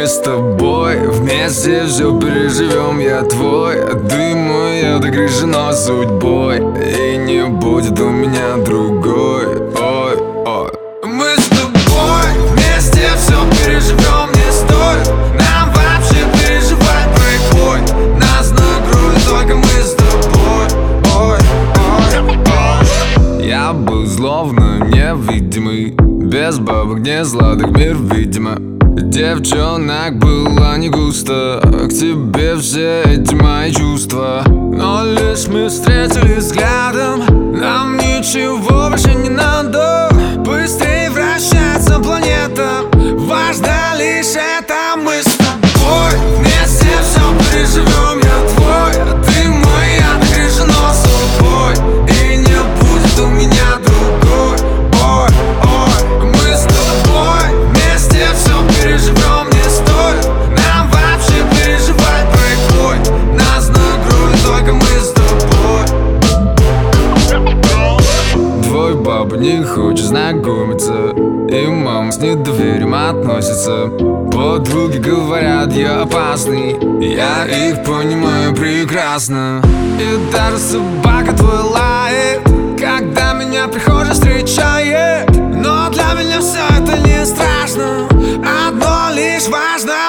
с тобой вместе все переживем. Я твой, а ты мой, я до крыши, но судьбой. И не будет у меня другой. Ой, ой. Мы с тобой вместе все переживем. Не стоит нам вообще переживать брейкпоинт. Нас накроют только мы с тобой. Ой, ой, ой. Я был словно невидимый, без бабок, не сладок мир, видимо. Девчонок было не густо, к тебе все эти мои чувства. Но лишь мы встретились взглядом, нам ничего больше не надо. Быстрее вращается планета, важно лишь это. Мы с тобой вместе все переживем. Я твой, а ты мой, я на крыше, но судьбой. И не будет у меня другой. Ой, ой. Мы с тобой вместе все переживем. Не стоит нам вообще переживать брейкпоинт. Нас накроют только мы с тобой. Твой папа не хочет знакомиться, и мама с недоверием относится. Подруги говорят, я опасный, я их понимаю прекрасно. И даже собака твой лает, когда меня прихожая встречает. Но для меня все это не страшно, одно лишь важно.